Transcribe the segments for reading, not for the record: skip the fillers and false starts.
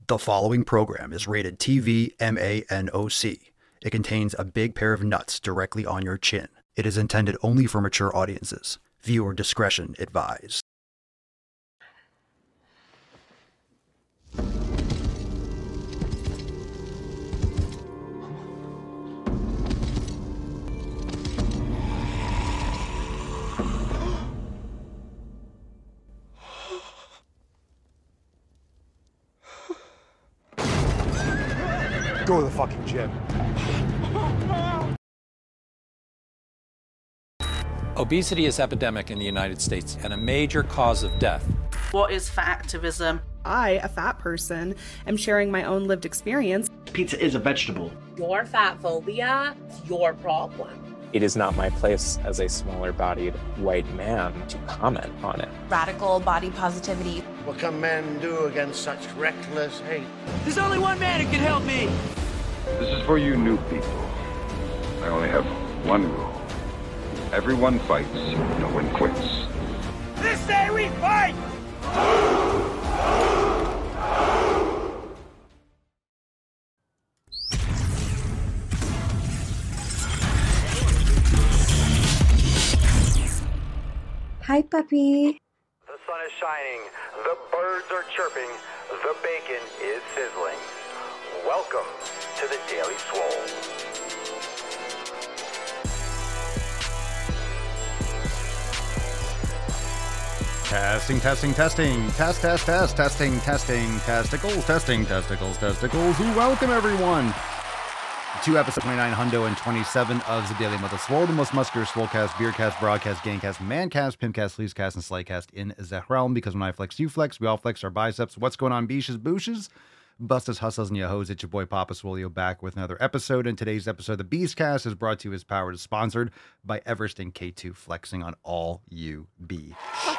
The following program is rated TV MANOC. It contains a big pair of nuts directly on your chin. It is intended only for mature audiences. Viewer discretion advised. Go to the fucking gym. Obesity is epidemic in the United States and a major cause of death. What is fat activism? I, a fat person, am sharing my own lived experience. Pizza is a vegetable. Your fat phobia is your problem. It is not my place as a smaller-bodied white man to comment on it. Radical body positivity. What can men do against such reckless hate? There's only one man who can help me. This is for you new people. I only have one rule. Everyone fights, no one quits. This day we fight! Hi, puppy. The sun is shining, the birds are chirping, the bacon is sizzling. Welcome to the Daily Swole. Testing. Testicles, testicles. Welcome, everyone, to episode 29, Hundo, and 27 of the Daily Mother Swole, the most muscular swolecast, beercast, broadcast, gangcast, mancast, pimpcast, sleazecast, and slaycast in the realm. Because when I flex, you flex. We all flex our biceps. What's going on, beaches, booshes? Bustas, hustles, and yahos. It's your boy Papa Swolio back with another episode. And today's episode, the Beastcast, is brought to you as powered and sponsored by Everest and K2, flexing on all you be. All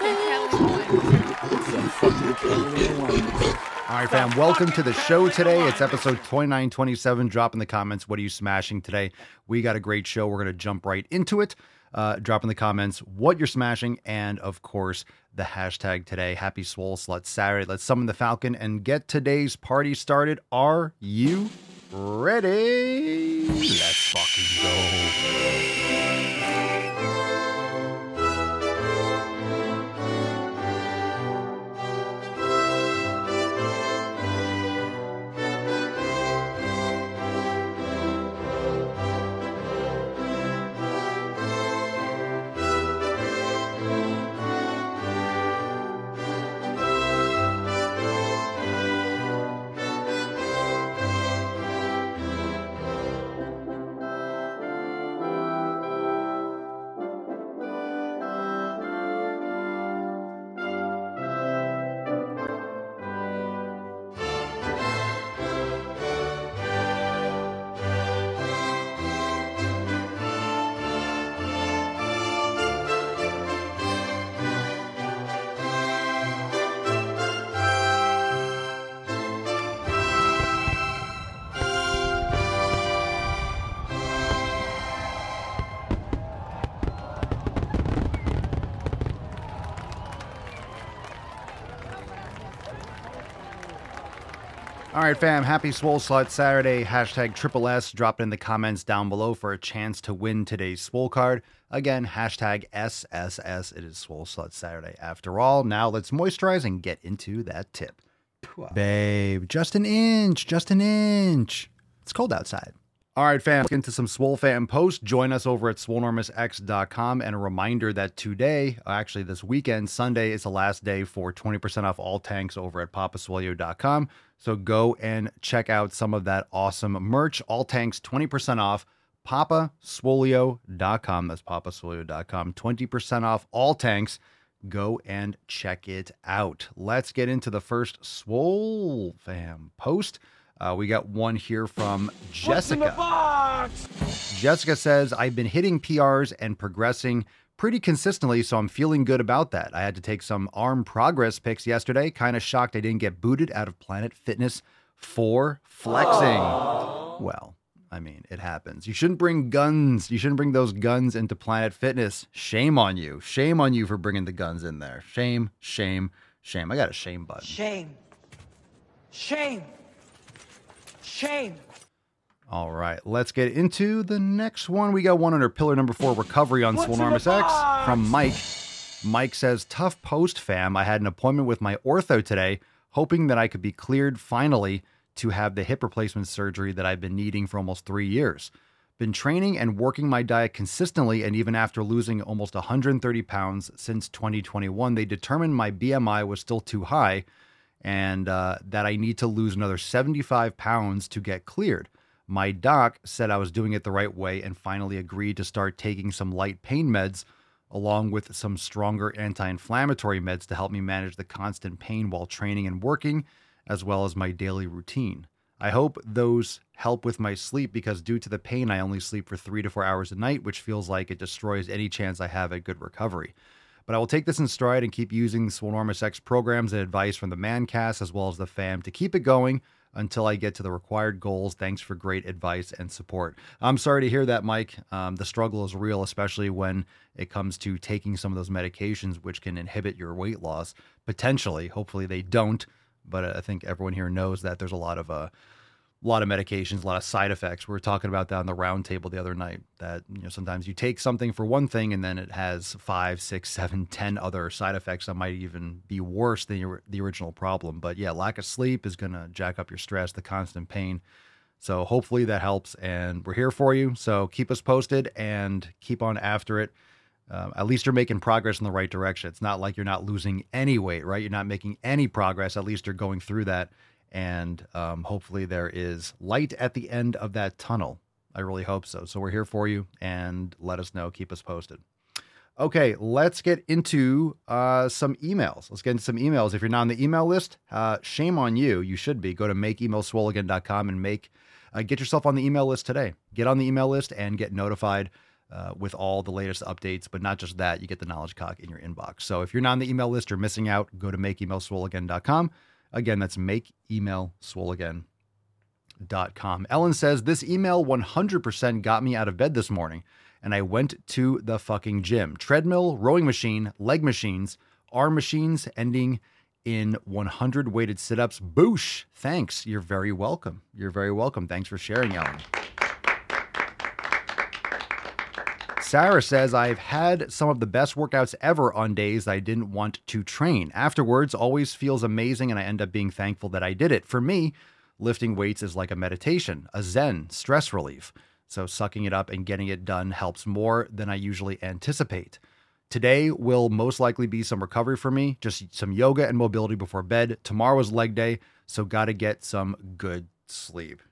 right, fam, welcome to the show today. It's episode 2927. Drop in the comments, what are you smashing today? We got a great show. We're going to jump right into it. Drop in the comments what you're smashing, and of course, the hashtag today, Happy Swole Slut Saturday. Let's summon the Falcon and get today's party started. Are you ready? Let's fucking go. All right, fam, happy Swole Slut Saturday, hashtag triple S. Drop it in the comments down below for a chance to win today's Swole card. Again, hashtag SSS. It is Swole Slut Saturday after all. Now let's moisturize and get into that tip. Babe, just an inch. It's cold outside. All right, fam, let's get into some Swole Fam posts. Join us over at swolenormousx.com. And a reminder that today, actually this weekend, Sunday, is the last day for 20% off all tanks over at papaswolio.com. So go and check out some of that awesome merch. All tanks, 20% off, papaswolio.com. That's papaswolio.com. 20% off all tanks. Go and check it out. Let's get into the first Swole Fam post. We got one here from Jessica. What's in the box? Jessica says, I've been hitting PRs and progressing pretty consistently, so I'm feeling good about that. I had to take some arm progress pics yesterday. Kind of shocked I didn't get booted out of Planet Fitness for flexing. Aww. Well, I mean, it happens. You shouldn't bring guns. You shouldn't bring those guns into Planet Fitness. Shame on you. Shame on you for bringing the guns in there. Shame, shame, shame. I got a shame button. Shame. Shame. Shame. All right, let's get into the next one. We got one under pillar number 4, recovery on Swolenormous X from Mike. Mike says, tough post, fam. I had an appointment with my ortho today, hoping that I could be cleared finally to have the hip replacement surgery that I've been needing for almost 3 years. Been training and working my diet consistently, and even after losing almost 130 pounds since 2021, they determined my BMI was still too high and that I need to lose another 75 pounds to get cleared. My doc said I was doing it the right way and finally agreed to start taking some light pain meds along with some stronger anti-inflammatory meds to help me manage the constant pain while training and working, as well as my daily routine. I hope those help with my sleep because due to the pain, I only sleep for 3 to 4 hours a night, which feels like it destroys any chance I have at good recovery. But I will take this in stride and keep using the Swolenormous X programs and advice from the Mancast as well as the fam to keep it going until I get to the required goals. Thanks for great advice and support. I'm sorry to hear that, Mike. The struggle is real, especially when it comes to taking some of those medications, which can inhibit your weight loss potentially. Hopefully they don't, but I think everyone here knows that there's a lot of medications, a lot of side effects. We were talking about that on the round table the other night, that sometimes you take something for one thing and then it has 5, 6, 7, 10 other side effects that might even be worse than the original problem. But yeah, lack of sleep is going to jack up your stress, the constant pain. So hopefully that helps, and we're here for you. So keep us posted and keep on after it. At least you're making progress in the right direction. It's not like you're not losing any weight, right? You're not making any progress. At least you're going through that. And hopefully there is light at the end of that tunnel. I really hope so. So we're here for you, and let us know. Keep us posted. Okay, let's get into some emails. Let's get into some emails. If you're not on the email list, shame on you. You should be. Go to makeemailswoleagain.com and get yourself on the email list today. Get on the email list and get notified with all the latest updates. But not just that, you get the Knowledge Cock in your inbox. So if you're not on the email list, you're missing out. Go to makeemailswoleagain.com. Again, that's makeemailswoleagain.com. Ellen says, this email 100% got me out of bed this morning, and I went to the fucking gym. Treadmill, rowing machine, leg machines, arm machines, ending in 100 weighted sit-ups. Boosh. Thanks. You're very welcome. You're very welcome. Thanks for sharing, Ellen. Sarah says, I've had some of the best workouts ever on days I didn't want to train. Afterwards, always feels amazing, and I end up being thankful that I did it. For me, lifting weights is like a meditation, a zen, stress relief. So sucking it up and getting it done helps more than I usually anticipate. Today will most likely be some recovery for me, just some yoga and mobility before bed. Tomorrow is leg day, so got to get some good sleep.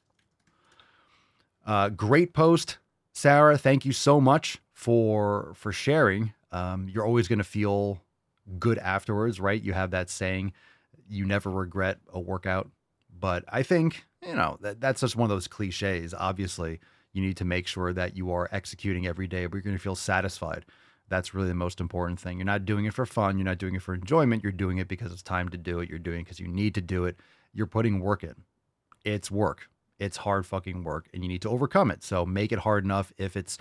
Great post. Sarah, thank you so much for sharing. You're always going to feel good afterwards, right? You have that saying, you never regret a workout. But I think, that's just one of those cliches. Obviously, you need to make sure that you are executing every day, but you're going to feel satisfied. That's really the most important thing. You're not doing it for fun. You're not doing it for enjoyment. You're doing it because it's time to do it. You're doing it because you need to do it. You're putting work in. It's work. It's hard fucking work, and you need to overcome it. So make it hard enough. If it's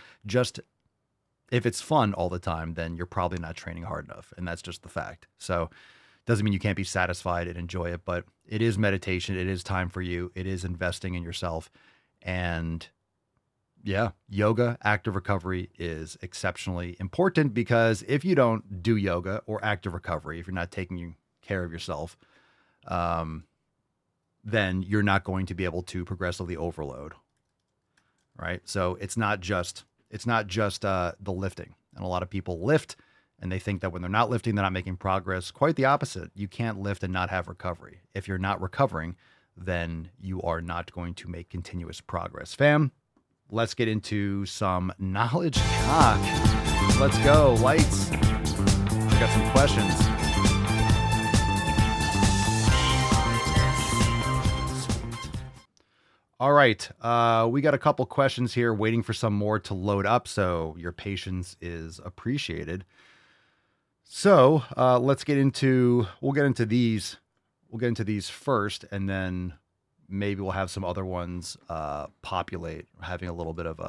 fun all the time, then you're probably not training hard enough. And that's just the fact. So doesn't mean you can't be satisfied and enjoy it, but it is meditation. It is time for you. It is investing in yourself. And yeah, yoga, active recovery is exceptionally important, because if you don't do yoga or active recovery, if you're not taking care of yourself, then you're not going to be able to progressively overload, right? So it's not just the lifting. And a lot of people lift and they think that when they're not lifting, they're not making progress. Quite the opposite. You can't lift and not have recovery. If you're not recovering, then you are not going to make continuous progress. Fam, let's get into some Knowledge Cock. Let's go. Lights. We got some questions. All right, we got a couple questions here, waiting for some more to load up, so your patience is appreciated. So we'll get into these first, and then maybe we'll have some other ones populate, having a little bit of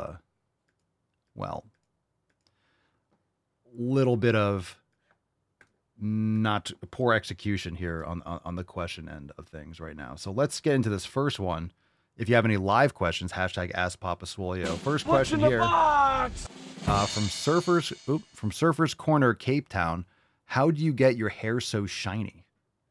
not poor execution here on the question end of things right now. So let's get into this first one. If you have any live questions, hashtag Ask Papa Swolio. First question here from Surfers Corner, Cape Town. How do you get your hair so shiny?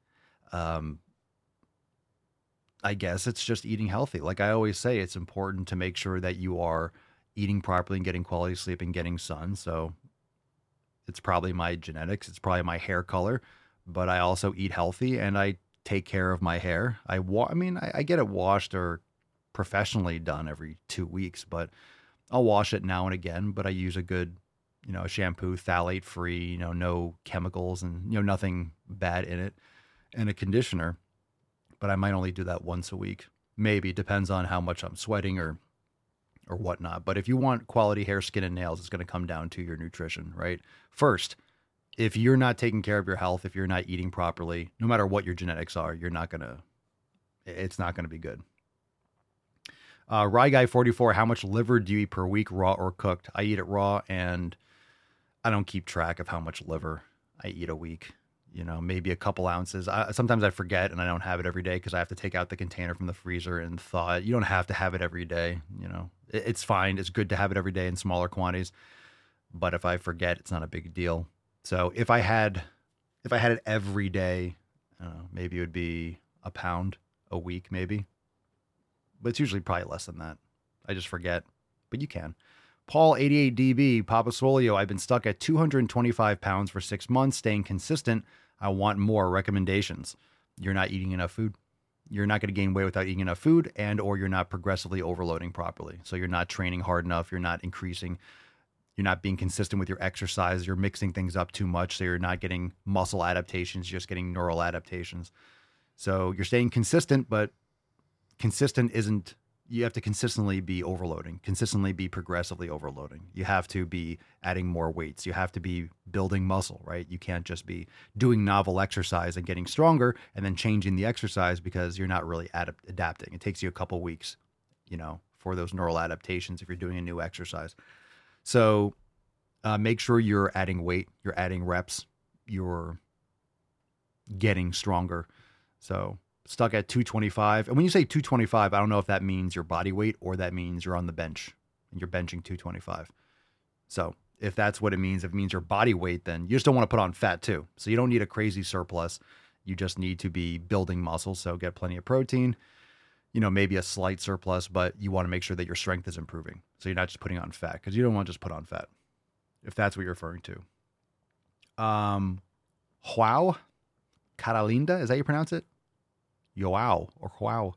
I guess it's just eating healthy. Like I always say, it's important to make sure that you are eating properly and getting quality sleep and getting sun. So it's probably my genetics. It's probably my hair color, but I also eat healthy and I take care of my hair. I get it washed or professionally done every 2 weeks, but I'll wash it now and again, but I use a good, shampoo, phthalate free, no chemicals and, nothing bad in it, and a conditioner. But I might only do that once a week. Maybe. It depends on how much I'm sweating or whatnot. But if you want quality hair, skin, and nails, it's going to come down to your nutrition, right? First, if you're not taking care of your health, if you're not eating properly, no matter what your genetics are, it's not going to be good. Rye Guy 44, how much liver do you eat per week, raw or cooked? I eat it raw, and I don't keep track of how much liver I eat a week. Maybe a couple ounces. Sometimes I forget and I don't have it every day because I have to take out the container from the freezer and thaw it. You don't have to have it every day. It's fine. It's good to have it every day in smaller quantities. But if I forget, it's not a big deal. So if I had it every day, I don't know, maybe it would be a pound a week, maybe. But it's usually probably less than that. I just forget. But you can. Paul 88DB, Papa Swolio, I've been stuck at 225 pounds for 6 months, staying consistent. I want more recommendations. You're not eating enough food. You're not going to gain weight without eating enough food, and or you're not progressively overloading properly. So you're not training hard enough. You're not increasing. You're not being consistent with your exercise. You're mixing things up too much. So you're not getting muscle adaptations. You're just getting neural adaptations. So you're staying consistent, but consistent isn't, you have to consistently be overloading, consistently be progressively overloading. You have to be adding more weights. You have to be building muscle, right? You can't just be doing novel exercise and getting stronger and then changing the exercise because you're not really adapting. It takes you a couple weeks, for those neural adaptations if you're doing a new exercise. So make sure you're adding weight, you're adding reps, you're getting stronger. So stuck at 225. And when you say 225, I don't know if that means your body weight or that means you're on the bench and you're benching 225. So if that's what it means, if it means your body weight, then you just don't want to put on fat too. So you don't need a crazy surplus. You just need to be building muscle. So get plenty of protein, maybe a slight surplus, but you want to make sure that your strength is improving. So you're not just putting on fat because you don't want to just put on fat if that's what you're referring to. Joao Catalinda, is that how you pronounce it? Yoao or Wow.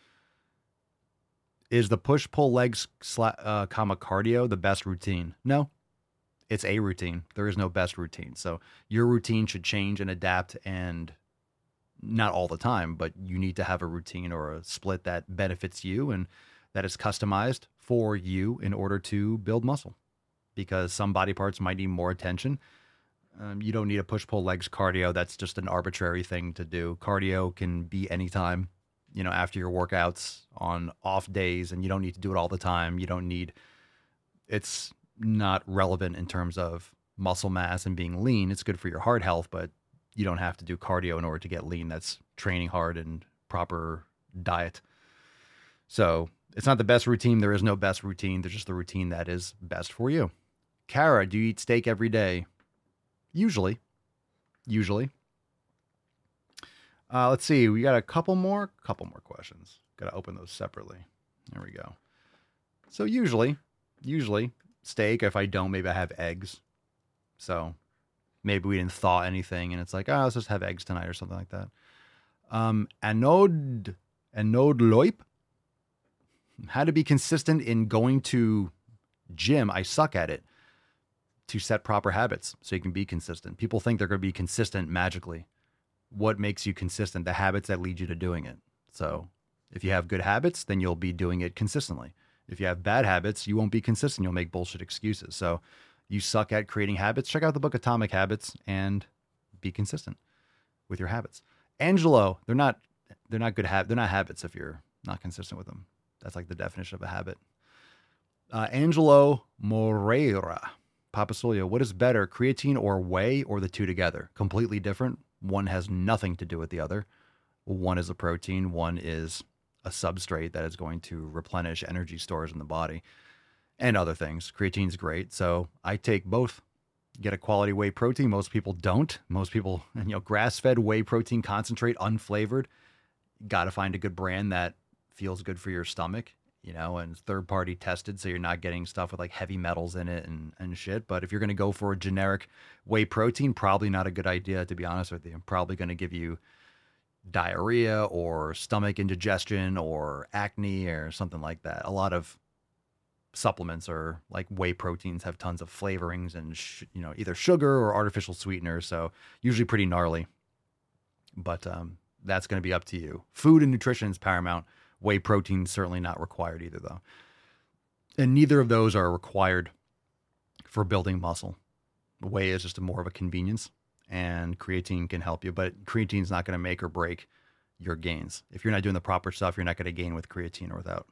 Is the push-pull legs, cardio the best routine? No, it's a routine. There is no best routine. So your routine should change and adapt, and not all the time, but you need to have a routine or a split that benefits you and that is customized for you in order to build muscle, because some body parts might need more attention. You don't need a push-pull legs cardio. That's just an arbitrary thing to do. Cardio can be anytime, after your workouts on off days, and you don't need to do it all the time. It's not relevant in terms of muscle mass and being lean. It's good for your heart health, but you don't have to do cardio in order to get lean. That's training hard and proper diet. So it's not the best routine. There is no best routine. There's just the routine that is best for you. Kara, do you eat steak every day? Usually. Let's see. We got a couple more questions. Got to open those separately. There we go. So usually steak. If I don't, maybe I have eggs. So maybe we didn't thaw anything and it's like, let's just have eggs tonight or something like that. Anode Loip. How to be consistent in going to gym. I suck at it. To set proper habits so you can be consistent. People think they're going to be consistent magically. What makes you consistent? The habits that lead you to doing it. So if you have good habits, then you'll be doing it consistently. If you have bad habits, you won't be consistent. You'll make bullshit excuses. So you suck at creating habits. Check out the book Atomic Habits and be consistent with your habits. Angelo, they're not good habits. They're not habits if you're not consistent with them. That's like the definition of a habit. Angelo Moreira. Papasolio, what is better, creatine or whey, or the two together? Completely different. One has nothing to do with the other. One is a protein. One is a substrate that is going to replenish energy stores in the body and other things. Creatine's great. So I take both. Get a quality whey protein. Most people don't. Most people, grass-fed whey protein concentrate, unflavored. Got to find a good brand that feels good for your stomach, and third-party tested, so you're not getting stuff with like heavy metals in it and shit. But if you're going to go for a generic whey protein, probably not a good idea, to be honest with you. Probably going to give you diarrhea or stomach indigestion or acne or something like that. A lot of supplements or like whey proteins have tons of flavorings and either sugar or artificial sweeteners, so usually pretty gnarly. But that's going to be up to you. Food and nutrition is paramount. Whey protein certainly not required either, though, and neither of those are required for building muscle. Whey is just more of a convenience, and creatine can help you, but creatine is not going to make or break your gains. If you're not doing the proper stuff, you're not going to gain with creatine or without.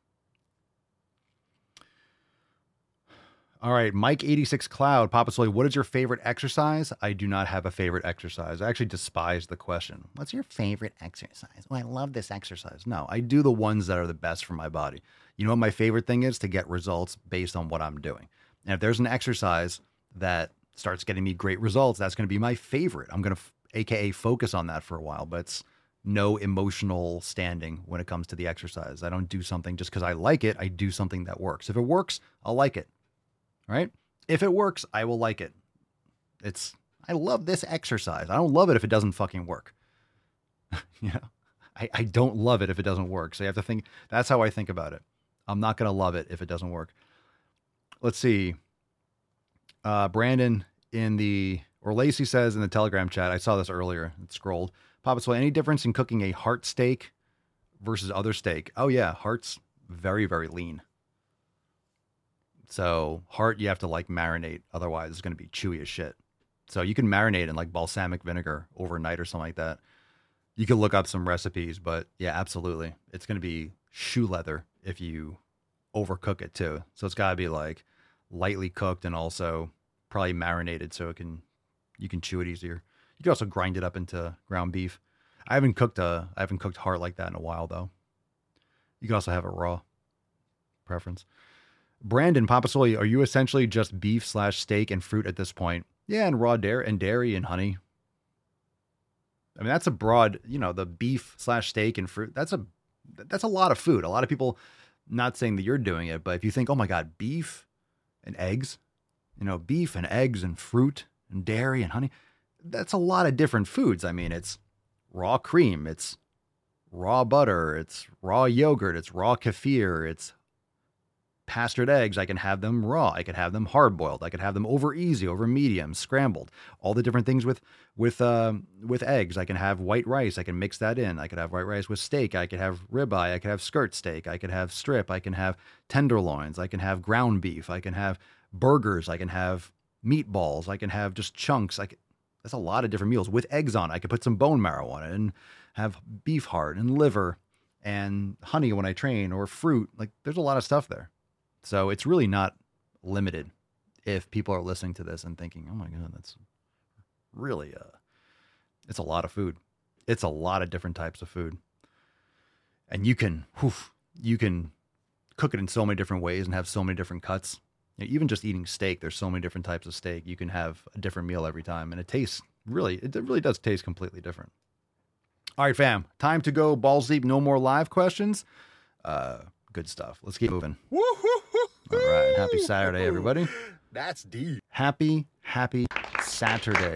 All right, Mike86 Cloud, Papasolio, what is your favorite exercise? I do not have a favorite exercise. I actually despise the question. What's your favorite exercise? Oh, I love this exercise. No, I do the ones that are the best for my body. You know what my favorite thing is? To get results based on what I'm doing. And if there's an exercise that starts getting me great results, that's going to be my favorite. I'm going to AKA focus on that for a while, but it's no emotional standing when it comes to the exercise. I don't do something just because I like it. I do something that works. If it works, I'll like it. Right? If it works, I will like it. I love this exercise. I don't love it if it doesn't fucking work. I don't love it if it doesn't work. So you have to think, that's how I think about it. I'm not going to love it if it doesn't work. Let's see. Brandon or Lacey says in the Telegram chat, I saw this earlier, it scrolled. Papasolio, any difference in cooking a heart steak versus other steak? Oh yeah. Heart's very, very lean. So heart, you have to like marinate. Otherwise it's going to be chewy as shit. So you can marinate in like balsamic vinegar overnight or something like that. You can look up some recipes, but yeah, absolutely. It's going to be shoe leather if you overcook it too. So it's got to be like lightly cooked and also probably marinated so you can chew it easier. You can also grind it up into ground beef. I haven't cooked heart like that in a while though. You can also have it raw. Preference. Brandon, Papasolio, are you essentially just beef/steak and fruit at this point? Yeah, and raw dairy and honey. I mean, that's a broad, the beef/steak and fruit. That's a lot of food. A lot of people, not saying that you're doing it, but if you think, oh my God, beef and eggs, beef and eggs and fruit and dairy and honey, that's a lot of different foods. I mean, it's raw cream, it's raw butter, it's raw yogurt, it's raw kefir, it's pastured eggs. I can have them raw. I could have them hard boiled. I could have them over easy, over medium, scrambled. All the different things with eggs. I can have white rice. I can mix that in. I could have white rice with steak. I could have ribeye. I could have skirt steak. I could have strip. I can have tenderloins. I can have ground beef. I can have burgers. I can have meatballs. I can have just chunks. That's a lot of different meals with eggs on it. I could put some bone marrow on it and have beef heart and liver and honey when I train, or fruit. Like, there's a lot of stuff there. So it's really not limited if people are listening to this and thinking, oh my God, that's really, it's a lot of food. It's a lot of different types of food. And you can cook it in so many different ways and have so many different cuts. Even just eating steak, there's so many different types of steak. You can have a different meal every time. And it really does taste completely different. All right, fam, time to go balls deep. No more live questions. Good stuff. Let's keep moving. All right. Happy Saturday, everybody. That's deep. Happy Saturday.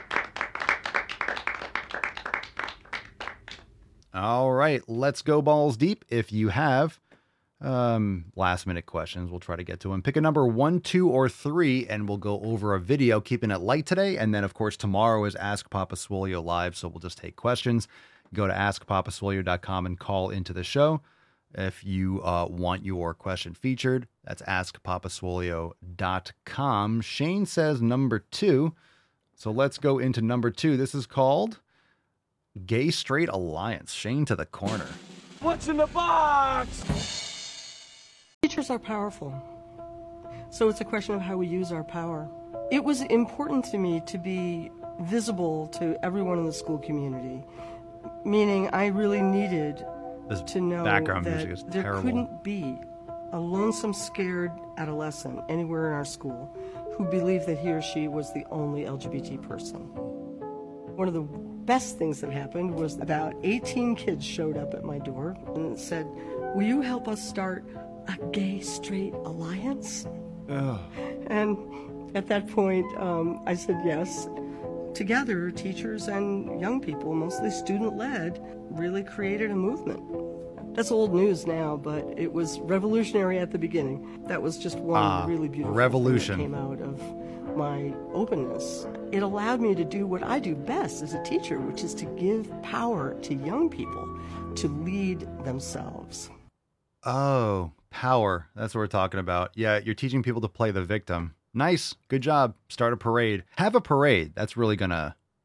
All right. Let's go balls deep. If you have last minute questions, we'll try to get to them. Pick a number 1, 2, or 3, and we'll go over a video, keeping it light today. And then, of course, tomorrow is Ask Papasolio Live, so we'll just take questions. Go to askpapasolio.com and call into the show. If you want your question featured, that's askpapasolio.com. Shane says number 2. So let's go into number 2. This is called Gay Straight Alliance. Shane to the corner. What's in the box? Teachers are powerful. So it's a question of how we use our power. It was important to me to be visible to everyone in the school community, meaning I really needed to know that there couldn't be a lonesome, scared adolescent anywhere in our school who believed that he or she was the only LGBT person. One of the best things that happened was about 18 kids showed up at my door and said, "Will you help us start a gay-straight alliance?" Ugh. And at that point, I said yes. Together, teachers and young people, mostly student-led, really created a movement. That's old news now, but it was revolutionary at the beginning. That was just one really beautiful revolution thing that came out of my openness. It allowed me to do what I do best as a teacher, which is to give power to young people to lead themselves. Oh, power. That's what we're talking about. Yeah, you're teaching people to play the victim. Nice. Good job. Start a parade. Have a parade. That's really going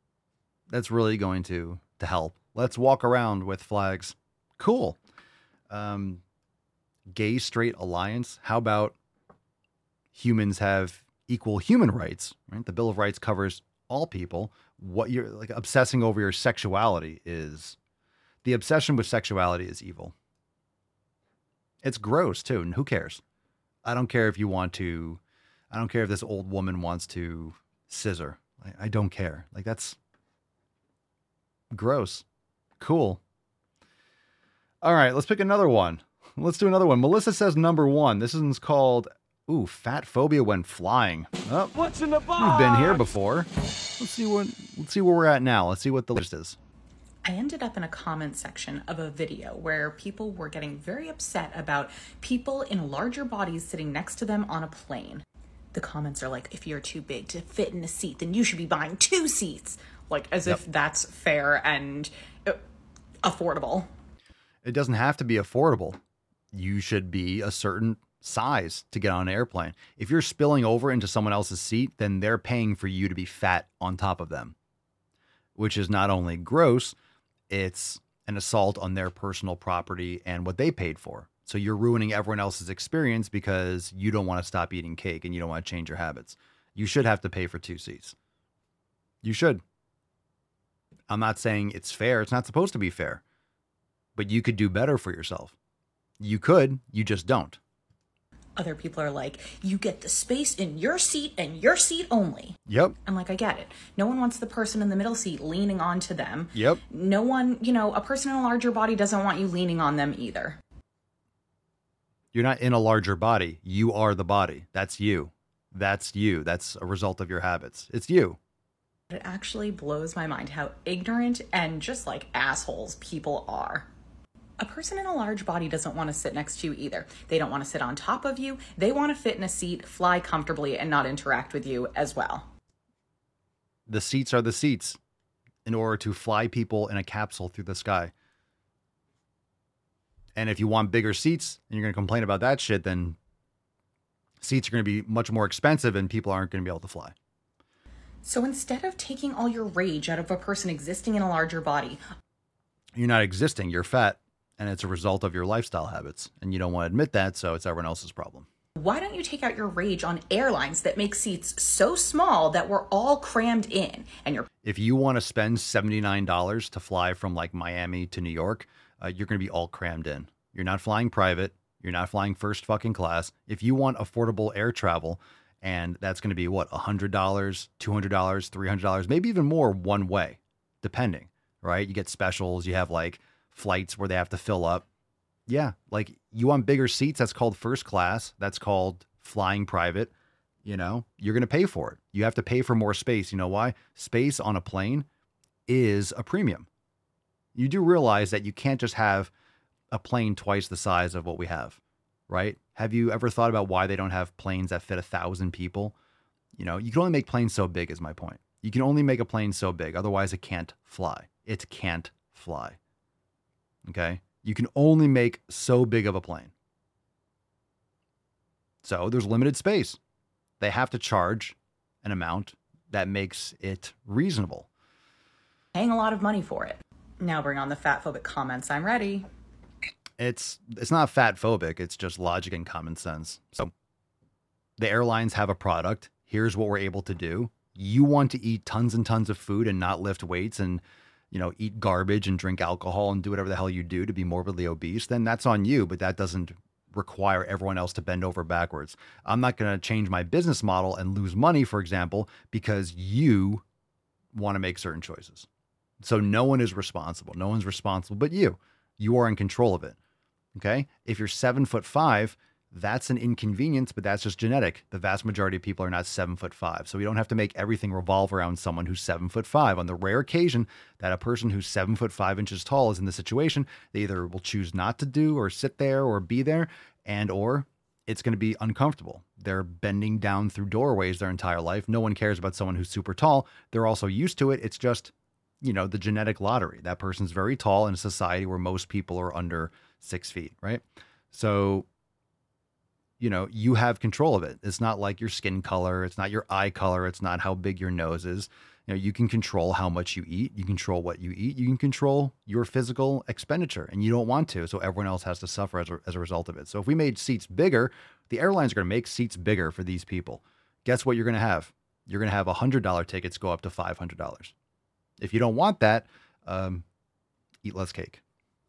to help. Let's walk around with flags. Cool. Gay straight alliance. How about humans have equal human rights, right? The Bill of Rights covers all people. What you're like obsessing over your sexuality is the obsession with sexuality is evil. It's gross too. And who cares? I don't care if you want to, I don't care if this old woman wants to scissor. I don't care. Like, that's gross. Cool. All right, let's pick another one. Let's do another one. Melissa says number 1. This one's called, fat phobia when flying. Oh, what's in the box? We've been here before. Let's see where we're at now. Let's see what the list is. I ended up in a comment section of a video where people were getting very upset about people in larger bodies sitting next to them on a plane. The comments are like, if you're too big to fit in a seat, then you should be buying 2 seats. Like, as if that's fair and affordable. It doesn't have to be affordable. You should be a certain size to get on an airplane. If you're spilling over into someone else's seat, then they're paying for you to be fat on top of them, which is not only gross, it's an assault on their personal property and what they paid for. So you're ruining everyone else's experience because you don't want to stop eating cake and you don't want to change your habits. You should have to pay for 2 seats. You should. I'm not saying it's fair. It's not supposed to be fair. But you could do better for yourself. You could. You just don't. Other people are like, you get the space in your seat and your seat only. Yep. I'm like, I get it. No one wants the person in the middle seat leaning onto them. Yep. No one, a person in a larger body doesn't want you leaning on them either. You're not in a larger body. You are the body. That's you. That's you. That's a result of your habits. It's you. It actually blows my mind how ignorant and just like assholes people are. A person in a large body doesn't want to sit next to you either. They don't want to sit on top of you. They want to fit in a seat, fly comfortably, and not interact with you as well. The seats are the seats in order to fly people in a capsule through the sky. And if you want bigger seats and you're going to complain about that shit, then seats are going to be much more expensive and people aren't going to be able to fly. So instead of taking all your rage out of a person existing in a larger body, you're not existing, you're fat. And it's a result of your lifestyle habits. And you don't want to admit that, so it's everyone else's problem. Why don't you take out your rage on airlines that make seats so small that we're all crammed in? And if you want to spend $79 to fly from like Miami to New York, you're going to be all crammed in. You're not flying private. You're not flying first fucking class. If you want affordable air travel, and that's going to be what, $100, $200, $300, maybe even more one way, depending, right? You get specials. You have like flights where they have to fill up. Yeah. Like you want bigger seats. That's called first class. That's called flying private. You're going to pay for it. You have to pay for more space. You know why? Space on a plane is a premium. You do realize that you can't just have a plane twice the size of what we have, right? Have you ever thought about why they don't have planes that fit 1,000 people? You can only make planes so big is my point. You can only make a plane so big. Otherwise it can't fly. It can't fly. Okay. You can only make so big of a plane. So there's limited space. They have to charge an amount that makes it reasonable. Paying a lot of money for it. Now bring on the fat phobic comments. I'm ready. It's not fat phobic. It's just logic and common sense. So The airlines have a product. Here's what we're able to do. You want to eat tons and tons of food and not lift weights and, eat garbage and drink alcohol and do whatever the hell you do to be morbidly obese, then that's on you, but that doesn't require everyone else to bend over backwards. I'm not going to change my business model and lose money, for example, because you want to make certain choices. So no one is responsible. No one's responsible but you. You are in control of it. Okay? If you're 7'5", that's an inconvenience, but that's just genetic. The vast majority of people are not 7'5". So we don't have to make everything revolve around someone who's 7'5". On the rare occasion that a person who's 7'5" tall is in the situation, they either will choose not to do or sit there or be there, or it's going to be uncomfortable. They're bending down through doorways their entire life. No one cares about someone who's super tall. They're also used to it. It's just, the genetic lottery. That person's very tall in a society where most people are under 6 feet, right? So you have control of it. It's not like your skin color. It's not your eye color. It's not how big your nose is. You can control how much you eat. You control what you eat. You can control your physical expenditure, and you don't want to. So everyone else has to suffer as a result of it. So if we made seats bigger, the airlines are going to make seats bigger for these people. Guess what you're going to have? You're going to have $100 tickets go up to $500. If you don't want that, eat less cake.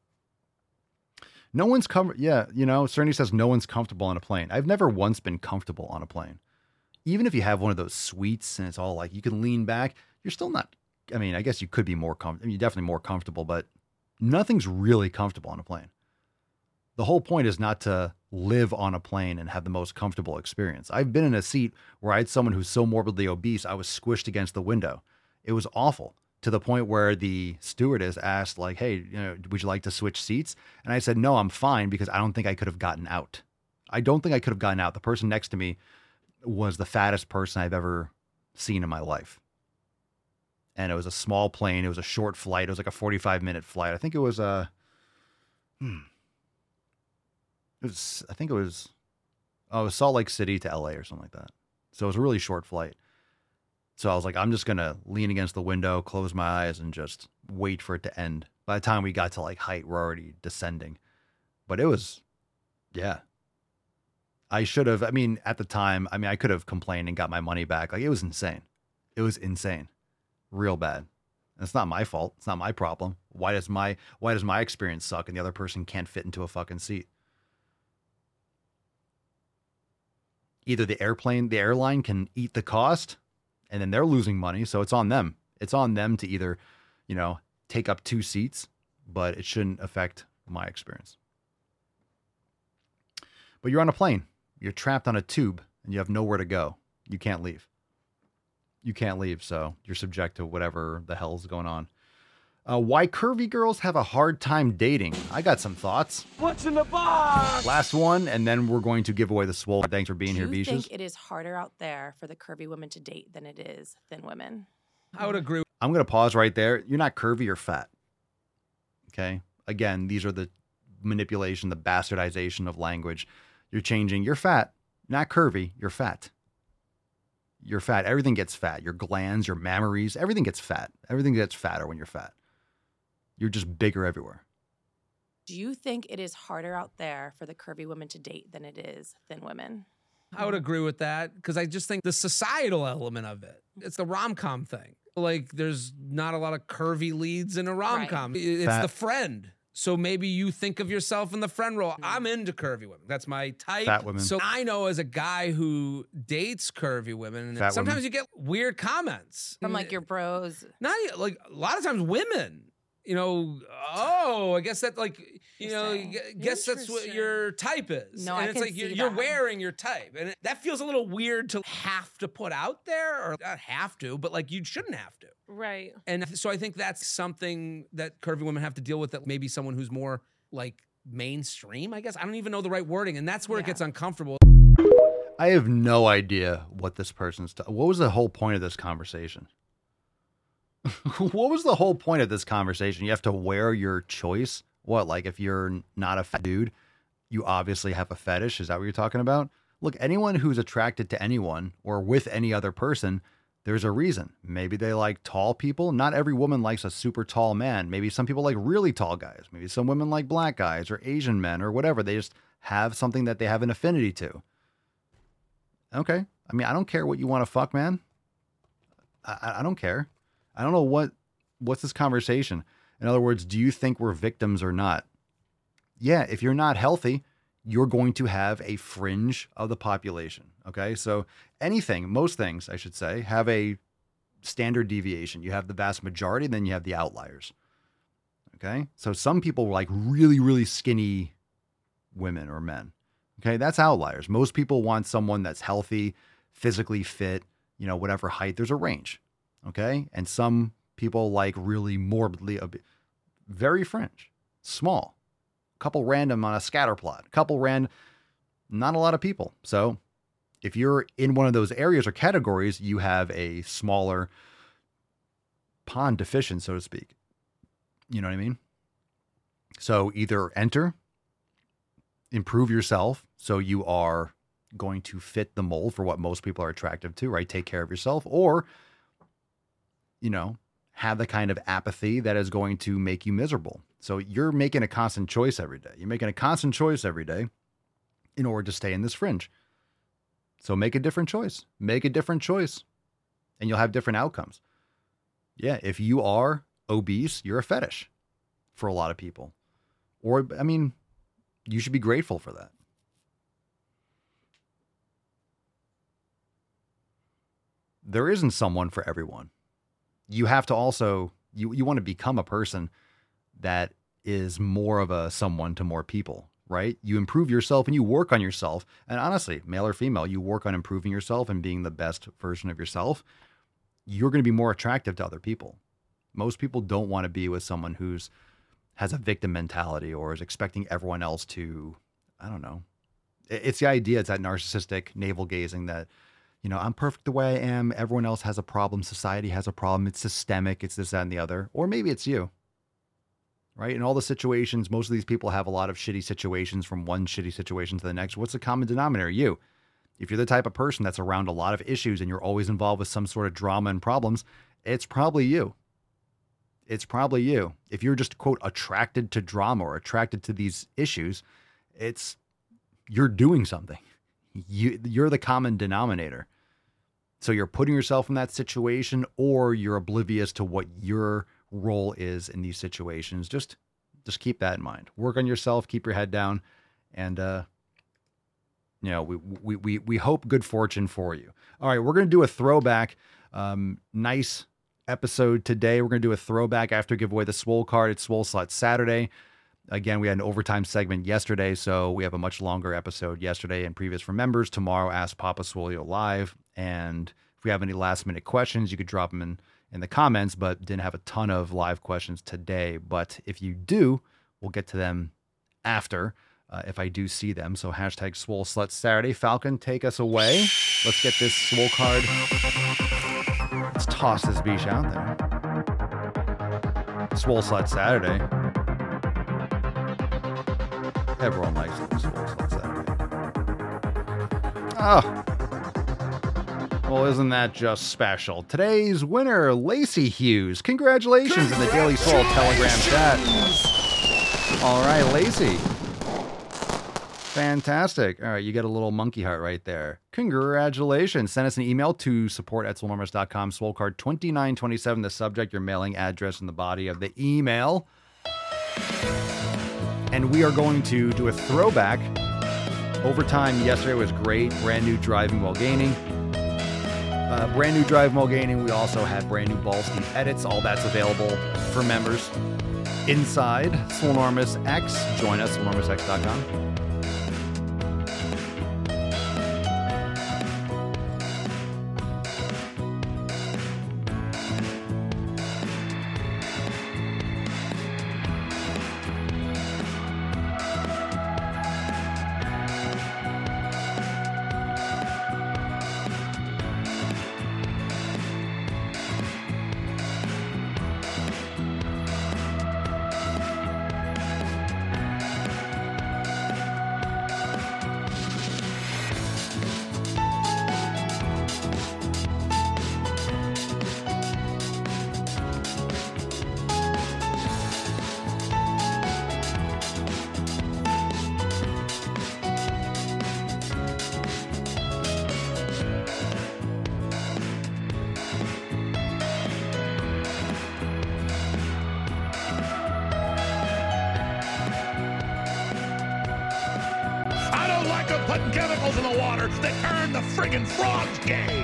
No one's Cerny says no one's comfortable on a plane. I've never once been comfortable on a plane. Even if you have one of those suites and it's all like you can lean back, you're still not. I mean, I guess you could be more comfortable. You're definitely more comfortable, but nothing's really comfortable on a plane. The whole point is not to live on a plane and have the most comfortable experience. I've been in a seat where I had someone who's so morbidly obese, I was squished against the window. It was awful. To the point where the stewardess asked, like, hey, would you like to switch seats? And I said, no, I'm fine, because I don't think I could have gotten out. I don't think I could have gotten out. The person next to me was the fattest person I've ever seen in my life. And it was a small plane. It was a short flight. It was like a 45-minute flight. I think it was it was Salt Lake City to LA or something like that. So it was a really short flight. So I was like, I'm just going to lean against the window, close my eyes, and just wait for it to end. By the time we got to like height, we're already descending. But it was, yeah. I should have, at the time, I could have complained and got my money back. Like, it was insane. It was insane. Real bad. And it's not my fault. It's not my problem. Why does my experience suck and the other person can't fit into a fucking seat? Either the airline can eat the cost, and then they're losing money, so it's on them. It's on them to either, take up 2 seats, but it shouldn't affect my experience. But you're on a plane. You're trapped on a tube, and you have nowhere to go. You can't leave. So you're subject to whatever the hell's going on. Why curvy girls have a hard time dating. I got some thoughts. What's in the box? Last one, and then we're going to give away the swole. Thanks for being here, Beaches. Do you think it is harder out there for the curvy women to date than it is thin women? I would agree. I'm going to pause right there. You're not curvy, you're fat. Okay? Again, these are the manipulation, the bastardization of language. You're changing. You're fat, not curvy. You're fat. You're fat. Everything gets fat. Your glands, your mammaries, everything gets fat. Everything gets fatter when you're fat. You're just bigger everywhere. Do you think it is harder out there for the curvy women to date than it is thin women? I would agree with that, because I just think the societal element of it, it's the rom-com thing. Like, there's not a lot of curvy leads in a rom-com. Right. It's the friend. So maybe you think of yourself in the friend role. I'm into curvy women. That's my type. Fat women. So I know as a guy who dates curvy women, Fat sometimes women. you get weird comments. From like your bros. Not like a lot of times women. I guess that guess that's what your type is. No, and I it's can like see you're that. wearing your type. And that feels a little weird to have to put out there, or not have to, but like you shouldn't have to. Right. And so I think that's something that curvy women have to deal with, that maybe someone who's more like mainstream, I guess. I don't even know the right wording. And that's where it gets uncomfortable. I have no idea what this person's... What was the whole point of this conversation? What was the whole point of this conversation? You have to wear your choice? What, like if you're not a fat dude, you obviously have a fetish? Is that what you're talking about? Look, anyone who's attracted to anyone or with any other person, there's a reason. Maybe they like tall people. Not every woman likes a super tall man. Maybe some people like really tall guys. Maybe some women like black guys or Asian men or whatever. They just have something that they have an affinity to. Okay. I mean, I don't care what you want to fuck, man. I don't care. I don't know what's this conversation. In other words, do you think we're victims or not? Yeah, if you're not healthy, you're going to have a fringe of the population. Okay. So most things, I should say, have a standard deviation. You have the vast majority, then you have the outliers. Okay. So some people like really, really skinny women or men. Okay. That's outliers. Most people want someone that's healthy, physically fit, whatever height. There's a range. Okay. And some people like really morbidly, very fringe, small, couple random on a scatter plot, not a lot of people. So if you're in one of those areas or categories, you have a smaller pond deficient, so to speak. You know what I mean? So either improve yourself so you are going to fit the mold for what most people are attractive to, right? Take care of yourself, or, have the kind of apathy that is going to make you miserable. So you're making a constant choice every day. You're making a constant choice every day in order to stay in this fringe. So make a different choice. Make a different choice, and you'll have different outcomes. Yeah, if you are obese, you're a fetish for a lot of people. Or, I mean, you should be grateful for that. There isn't someone for everyone. You have to also, you want to become a person that is more of a someone to more people, right? You improve yourself and you work on yourself. And honestly, male or female, you work on improving yourself and being the best version of yourself. You're going to be more attractive to other people. Most people don't want to be with someone has a victim mentality or is expecting everyone else to, I don't know. It's the idea, it's that narcissistic navel gazing that, I'm perfect the way I am. Everyone else has a problem. Society has a problem. It's systemic. It's this, that, and the other. Or maybe it's you, right? In all the situations, most of these people have a lot of shitty situations from one shitty situation to the next. What's the common denominator? You. If you're the type of person that's around a lot of issues and you're always involved with some sort of drama and problems, it's probably you. It's probably you. If you're just, quote, attracted to drama or attracted to these issues, you're doing something. You're the common denominator. So you're putting yourself in that situation, or you're oblivious to what your role is in these situations. Just keep that in mind. Work on yourself, keep your head down, and we hope good fortune for you. All right, we're going to do a throwback. Nice episode today. We're going to do a throwback after give away the Swole card. It's Swole Slot Saturday. Again, we had an overtime segment yesterday, so we have a much longer episode yesterday and previous for members. Tomorrow, Ask Papa Swolio live. And if we have any last-minute questions, you could drop them in the comments, but didn't have a ton of live questions today. But if you do, we'll get to them after, if I do see them. So hashtag Swole Slut Saturday. Falcon, take us away. Let's get this Swole card. Let's toss this beach out there. Swole Slut Saturday. Everyone likes it. Swole Slut Saturday. Oh. Well, isn't that just special? Today's winner, Lacey Hughes. Congratulations in the Daily Swole Telegram chat. All right, Lacey. Fantastic. All right, you get a little monkey heart right there. Congratulations. Send us an email to support@swolenormous.com. Swole card 2927. The subject, your mailing address, and the body of the email. And we are going to do a throwback. Overtime yesterday was great. Brand new Driving While Gaining. Brand new Driving While Gaining. We also had brand new Ballstein edits. All that's available for members inside Swolenormous X. Join us, swolenormousx.com. America putting chemicals in the water that turn the friggin' frogs gay.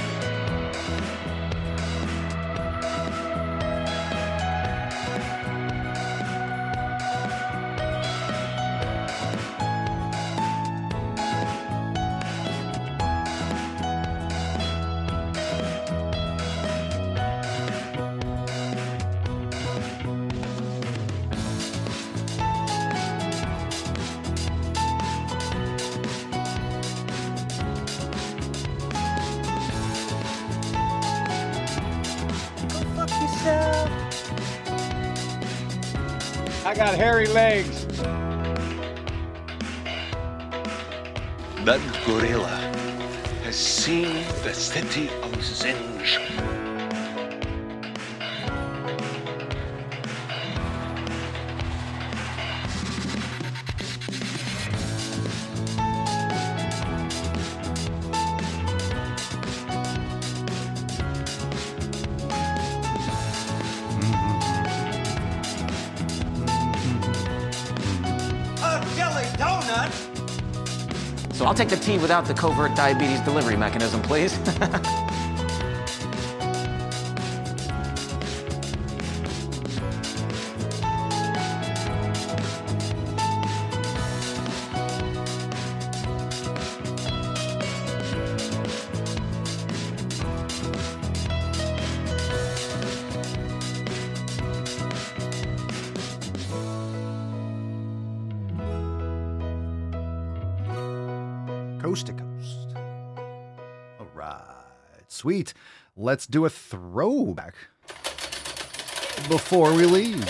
I got hairy legs. That gorilla has seen the city of Zinj. So I'll take the tea without the covert diabetes delivery mechanism, please. Coast to coast. All right. Sweet. Let's do a throwback before we leave.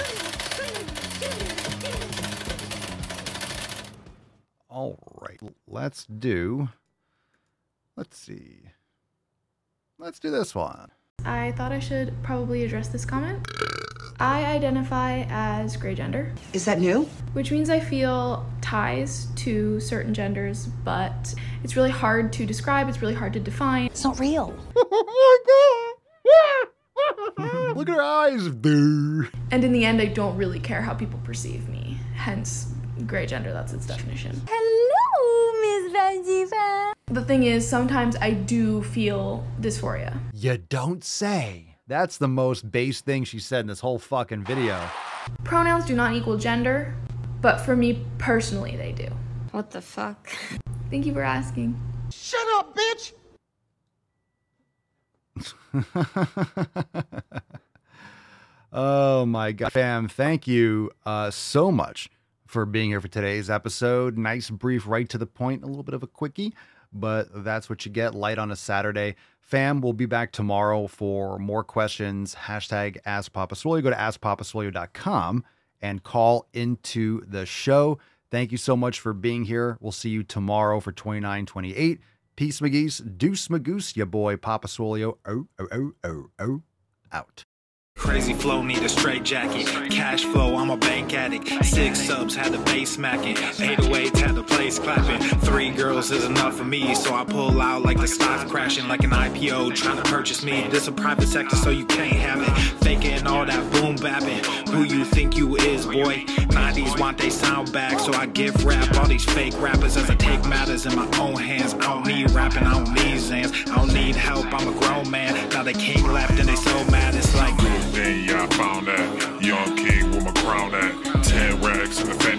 All right. Let's do this one. I thought I should probably address this comment. I identify as gray gender. Is that new? Which means I feel ties to certain genders, but it's really hard to describe, it's really hard to define. It's not real. Look at her eyes, dude. And in the end, I don't really care how people perceive me. Hence, gray gender, that's its definition. Hello, Miss Ranjiva. The thing is, sometimes I do feel dysphoria. You don't say. That's the most base thing she said in this whole fucking video. Pronouns do not equal gender, but for me personally, they do. What the fuck? Thank you for asking. Shut up, bitch! Oh my God, fam. Thank you so much for being here for today's episode. Nice, brief, right to the point, a little bit of a quickie, but that's what you get, light on a Saturday. Fam, we'll be back tomorrow for more questions. Hashtag AskPapaSwolio. Go to AskPapaSwolio.com and call into the show. Thank you so much for being here. We'll see you tomorrow for 2928. Peace, McGeese. Deuce, Magoose. Your boy, Papa Swolio. Out. Crazy flow, need a straight jacket. Cash flow, I'm a bank addict. 6 subs, had the bass smacking. 808s, had the place clapping. 3 girls is enough for me, so I pull out like the stock crashing. Like an IPO, trying to purchase me. This a private sector, so you can't have it. Faking all that boom bapping. Who you think you is, boy? 90s want they sound back, so I give rap all these fake rappers as I take matters in my own hands. I don't need rapping, I don't need Zans. I don't need help, I'm a grown man. Now they king left and they so mad, it's like... Then yeah, I found that young king with my crown at 10 racks in the fan.